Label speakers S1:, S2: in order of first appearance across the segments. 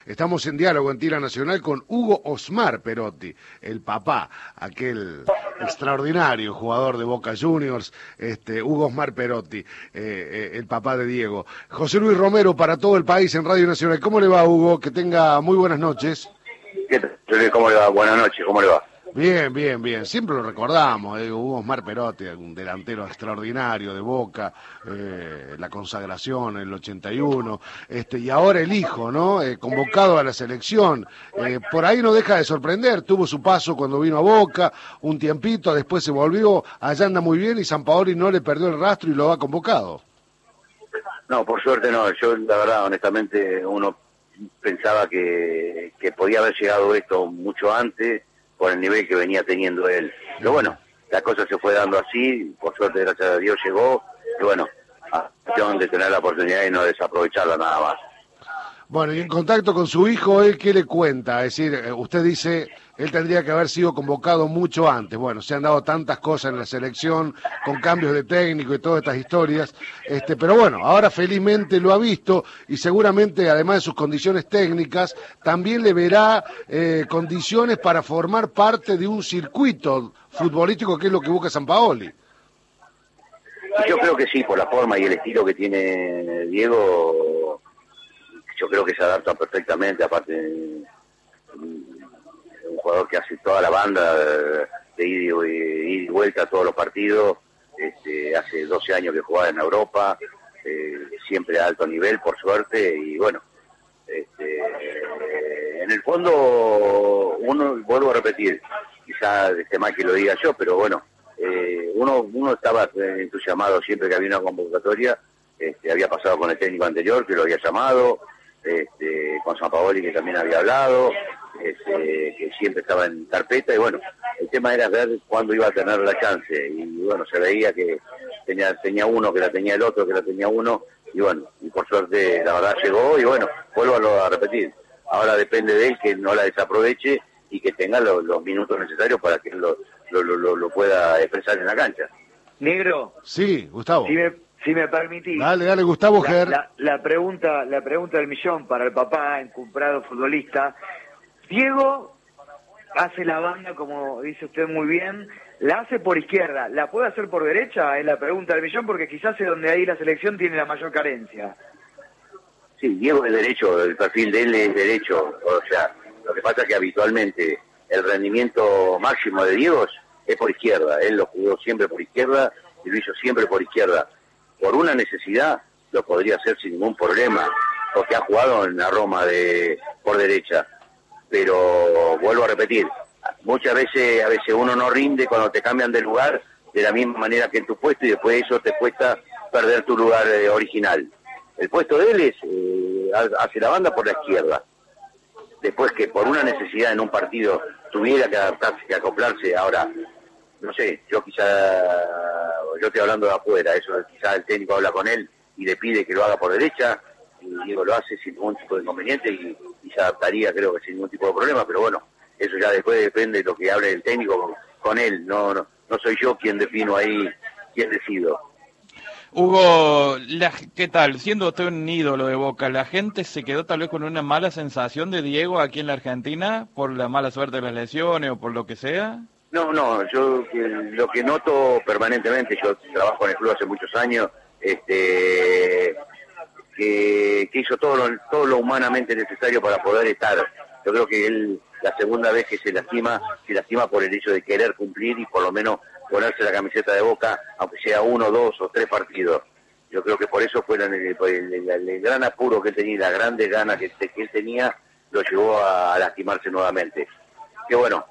S1: Estamos en diálogo en Tira Nacional con Hugo Osmar Perotti, el papá, aquel extraordinario jugador de Boca Juniors, Hugo Osmar Perotti, el papá de Diego. José Luis Romero para todo el país en Radio Nacional. ¿Cómo le va, Hugo? Que tenga muy buenas noches.
S2: ¿Qué tal? ¿Cómo le va? Buenas noches, ¿cómo le va?
S1: Bien, bien, bien. Siempre lo recordamos, Hugo Osmar Perotti, un delantero extraordinario de Boca, la consagración en el 81, y ahora el hijo, ¿no? Convocado a la selección. Por ahí no deja de sorprender. Tuvo su paso cuando vino a Boca, un tiempito, después se volvió, allá anda muy bien y Sampaoli no le perdió el rastro y lo ha convocado.
S2: No, por suerte no. Yo, la verdad, honestamente, uno pensaba que podía haber llegado esto mucho antes, por el nivel que venía teniendo él. Pero bueno, la cosa se fue dando así, por suerte, gracias a Dios, llegó, y bueno, a cuestión de tener la oportunidad y no desaprovecharla nada más.
S1: Bueno, y en contacto con su hijo, ¿él qué le cuenta? Es decir, usted dice, él tendría que haber sido convocado mucho antes. Bueno, se han dado tantas cosas en la selección, con cambios de técnico y todas estas historias, pero bueno, ahora felizmente lo ha visto y seguramente, además de sus condiciones técnicas, también le verá condiciones para formar parte de un circuito futbolístico que es lo que busca Sampaoli.
S2: Yo creo que sí, por la forma y el estilo que tiene Diego, yo creo que se adapta perfectamente, aparte un jugador que hace toda la banda de ida y vuelta a todos los partidos, hace 12 años que jugaba en Europa, siempre a alto nivel, por suerte, y bueno, en el fondo, vuelvo a repetir, quizá mal que lo diga yo, pero bueno, uno estaba entusiasmado siempre que había una convocatoria, había pasado con el técnico anterior, que lo había llamado, con Sampaoli, que también había hablado, que siempre estaba en carpeta, y bueno, el tema era ver cuándo iba a tener la chance, y bueno, se veía que tenía uno, que la tenía el otro, que la tenía uno, y bueno, y por suerte la verdad llegó, y bueno, vuelvo a repetir, ahora depende de él que no la desaproveche y que tenga los minutos necesarios para que lo pueda expresar en la cancha.
S3: Negro.
S1: Sí, Gustavo.
S3: Si me permitís.
S1: Dale, Gustavo Ger.
S3: La pregunta del millón para el papá, encumbrado futbolista. Diego hace la banda, como dice usted muy bien, la hace por izquierda. ¿La puede hacer por derecha? Es la pregunta del millón, porque quizás es donde ahí la selección tiene la mayor carencia.
S2: Sí, Diego es derecho, el perfil de él es derecho. O sea, lo que pasa es que habitualmente el rendimiento máximo de Diego es por izquierda. Él lo jugó siempre por izquierda y lo hizo siempre por izquierda. Por una necesidad lo podría hacer sin ningún problema, porque ha jugado en la Roma por derecha. Pero vuelvo a repetir, muchas veces, a veces uno no rinde cuando te cambian de lugar de la misma manera que en tu puesto y después eso te cuesta perder tu lugar original. El puesto de él es hacia la banda por la izquierda. Después que por una necesidad en un partido tuviera que adaptarse, que acoplarse, ahora, no sé, yo estoy hablando de afuera, eso quizá el técnico habla con él y le pide que lo haga por derecha, y Diego lo hace sin ningún tipo de inconveniente y se adaptaría, creo que sin ningún tipo de problema, pero bueno, eso ya después depende de lo que hable el técnico con él, no soy yo quien defino ahí, quién decido.
S4: Hugo, ¿qué tal? Siendo usted un ídolo de Boca, ¿la gente se quedó tal vez con una mala sensación de Diego aquí en la Argentina por la mala suerte de las lesiones o por lo que sea?
S2: No, yo lo que noto permanentemente, yo trabajo en el club hace muchos años, que hizo todo lo humanamente necesario para poder estar. Yo creo que él, la segunda vez que se lastima por el hecho de querer cumplir y por lo menos ponerse la camiseta de Boca, aunque sea 1, 2 o 3 partidos. Yo creo que por eso fue el gran apuro que él tenía y la grande gana que él tenía, lo llevó a lastimarse nuevamente. Que bueno,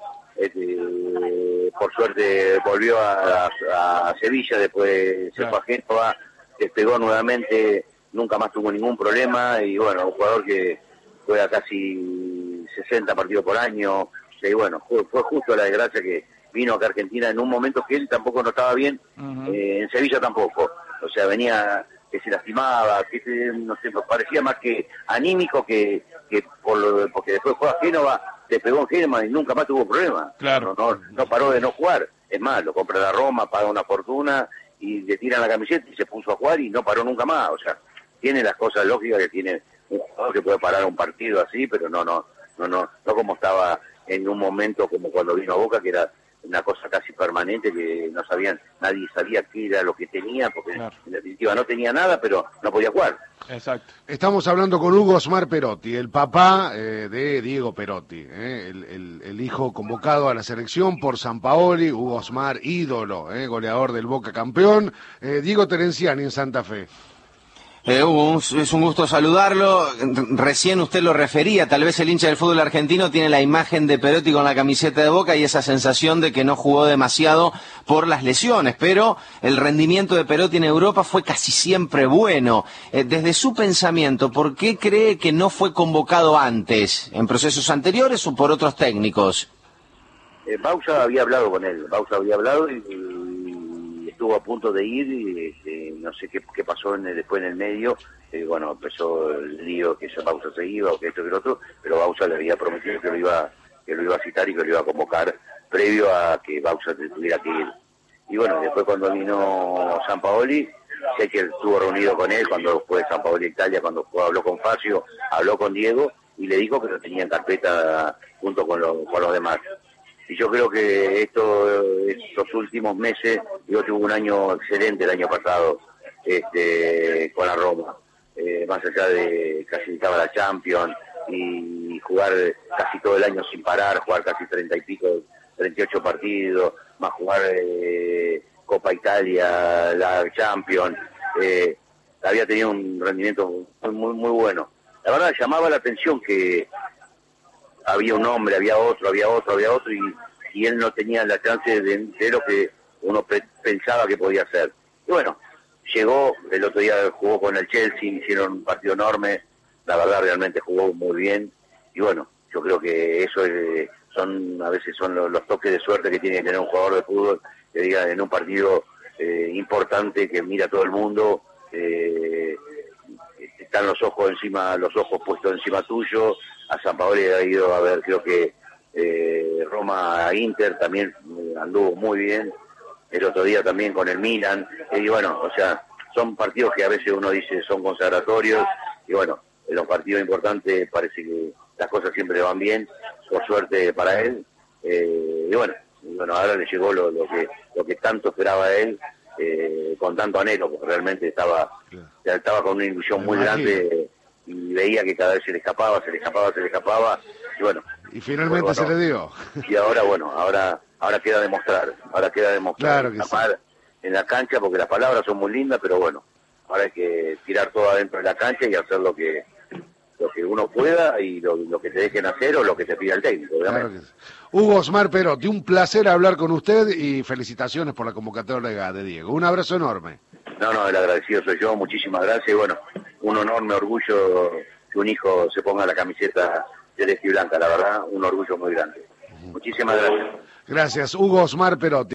S2: por suerte volvió a Sevilla, después se fue a Génova, despegó nuevamente, nunca más tuvo ningún problema, y bueno, un jugador que juega casi 60 partidos por año, y bueno, fue justo la desgracia que vino acá a Argentina en un momento que él tampoco no estaba bien, en Sevilla tampoco, o sea, venía que se lastimaba, que no sé, parecía más que anímico que porque después fue a Génova, le pegó en Génova y nunca más tuvo problema.
S4: Claro.
S2: No paró de no jugar, es más, lo compra la Roma, paga una fortuna y le tiran la camiseta y se puso a jugar y no paró nunca más, o sea, tiene las cosas lógicas que tiene un jugador que puede parar un partido así, pero no como estaba en un momento como cuando vino a Boca, que era una cosa casi permanente, que no sabían, nadie sabía qué era lo que tenía, porque claro, en definitiva no tenía nada, pero no podía jugar.
S4: Exacto.
S1: Estamos hablando con Hugo Osmar Perotti, el papá de Diego Perotti, el hijo convocado a la selección por Sampaoli. Hugo Osmar, ídolo, goleador del Boca campeón. Diego Terenciani en Santa Fe.
S5: Hugo, es un gusto saludarlo. Recién usted lo refería, tal vez el hincha del fútbol argentino tiene la imagen de Perotti con la camiseta de Boca y esa sensación de que no jugó demasiado por las lesiones, pero el rendimiento de Perotti en Europa fue casi siempre bueno. Desde su pensamiento, ¿por qué cree que no fue convocado antes, en procesos anteriores o por otros técnicos?
S2: Bausa había hablado con él, y estuvo a punto de ir, y no sé qué pasó después en el medio. Bueno, empezó el lío que Bausa se iba, o que esto que lo otro, pero Bausa le había prometido que lo iba a citar y que lo iba a convocar previo a que Bausa tuviera que ir. Y bueno, después cuando vino Sampaoli, sé que estuvo reunido con él cuando fue Sampaoli a Italia, cuando habló con Facio, habló con Diego y le dijo que lo tenía en carpeta junto con los demás. Y yo creo que estos últimos meses, yo tuve un año excelente el año pasado con la Roma, más allá de clasificar a la Champions y jugar casi todo el año sin parar, jugar casi 38 partidos, más jugar Copa Italia, la Champions, había tenido un rendimiento muy bueno. La verdad llamaba la atención que había un hombre, había otro, y él no tenía la chance de lo que uno pensaba que podía hacer. Y bueno, llegó, el otro día jugó con el Chelsea, hicieron un partido enorme, la verdad realmente jugó muy bien, y bueno, yo creo que eso a veces son los toques de suerte que tiene que tener un jugador de fútbol, que diga en un partido importante, que mira a todo el mundo, están los ojos puestos encima tuyo. A Sampaoli ha ido a ver, creo que Roma-Inter también anduvo muy bien, el otro día también con el Milan, y bueno, o sea, son partidos que a veces uno dice son consagratorios, y bueno, en los partidos importantes parece que las cosas siempre van bien, por suerte para él, y bueno, ahora le llegó lo que tanto esperaba él, con tanto anhelo, porque realmente estaba con una ilusión muy grande, y veía que cada vez se le escapaba, y bueno.
S1: Y finalmente se le dio.
S2: Y ahora, bueno, ahora queda demostrar,
S1: claro que sí,
S2: en la cancha, porque las palabras son muy lindas, pero bueno, ahora hay que tirar todo adentro de la cancha y hacer lo que uno pueda y lo que te dejen hacer o lo que te pida el técnico, obviamente.
S1: Claro que sí. Hugo Osmar Perotti, un placer hablar con usted y felicitaciones por la convocatoria de Diego. Un abrazo enorme.
S2: No, el agradecido soy yo, muchísimas gracias, y bueno, un enorme orgullo que un hijo se ponga la camiseta celeste y blanca, la verdad, un orgullo muy grande. Muchísimas gracias.
S1: Gracias, Hugo Osmar Perotti.